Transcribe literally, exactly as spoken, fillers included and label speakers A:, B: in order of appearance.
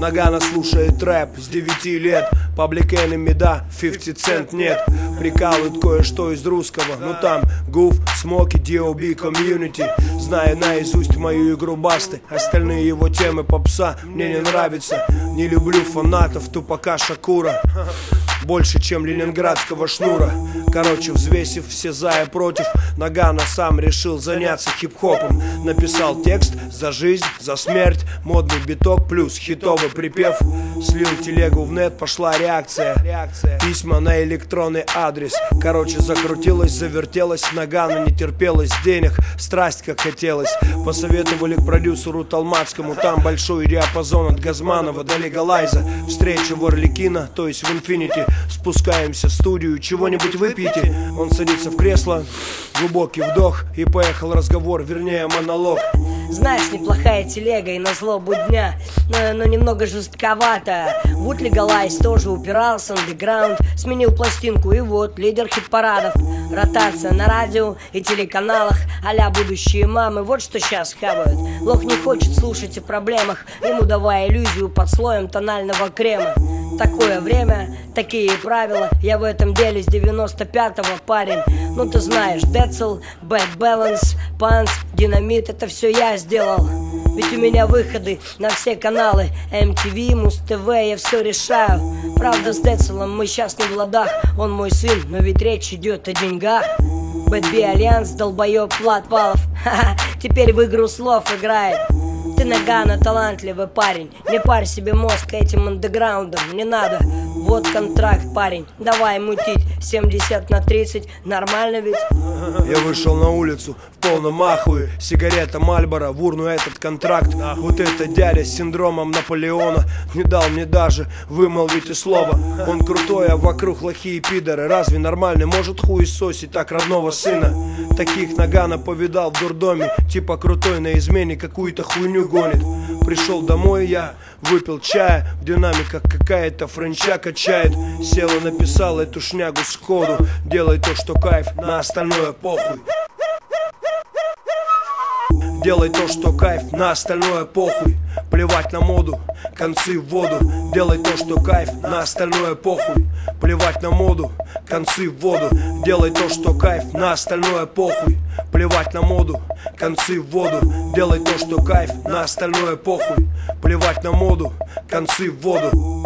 A: Нагано слушает рэп с девяти лет. Public Enemy, да, пятьдесят цент нет. Прикалывает кое-что из русского. Ну там Гуф, Смоки, ди о би, Community. Зная наизусть мою игру Басты. Остальные его темы попса мне не нравятся. Не люблю фанатов Тупака Шакура больше, чем ленинградского шнура. Короче, взвесив все за и против, Нагано сам решил заняться хип-хопом. Написал текст за жизнь, за смерть, модный биток плюс хитовый припев. Слил телегу в нет, пошла реакция. Письма на электронный адрес. Короче, закрутилось, завертелось. Нагано не терпелось денег, страсть как хотелось. Посоветовали к продюсеру Талмацкому. Там большой диапазон от Газманова до Легалайза. Встреча в Орликино, то есть в Инфинити. Спускаемся в студию, чего-нибудь выпейте. Он садится в кресло, глубокий вдох. И поехал разговор, вернее монолог.
B: Знаешь, неплохая телега и назло будня, но, но немного жестковато. Вот Легалайз тоже упирался, андеграунд. Сменил пластинку и вот лидер хит-парадов. Ротация на радио и телеканалах а-ля будущие мамы, вот что сейчас хавают. Лох не хочет слушать о проблемах, ему давая иллюзию под слоем тонального крема. Такое время, такие правила. Я в этом деле с девяносто пятого, парень. Ну ты знаешь, Децл, Bad Balance, Панс, Динамит, это все я сделал. Ведь у меня выходы на все каналы, эм ти ви, Муз-ТВ, я все решаю. Правда, с Децлом мы сейчас не в ладах. Он мой сын, но ведь речь идет о деньгах. Бэтби Альянс, долбоеб Влад Валов. Ха-ха, теперь в игру слов играет. Ты, Нагано, талантливый парень. Не парь себе мозг этим андеграундом, не надо. Вот контракт, парень, давай мутить. Семьдесят на тридцать, нормально ведь?
A: Я вышел на улицу в полном ахуе. Сигарета Мальборо, в урну этот контракт. Вот это дядя с синдромом Наполеона не дал мне даже вымолвить и слова. Он крутой, а вокруг лохи и пидоры. Разве нормально может хуесосить так родного сына? Таких Нагано повидал в дурдоме. Типа крутой на измене какую-то хуйню гонит. Пришел домой я, выпил чая. В динамиках какая-то френча качает. Сел и написал эту шнягу сходу. Делай то, что кайф, на остальное похуй. Делай то, что кайф, на остальное похуй. Плевать на моду, концы в воду. Делай то, что кайф, на остальное похуй. Плевать на моду, концы в воду. Делай то, что кайф, на остальное похуй. Плевать на моду, концы в воду. Делай то, что кайф, на остальное похуй. Плевать на моду, концы в воду.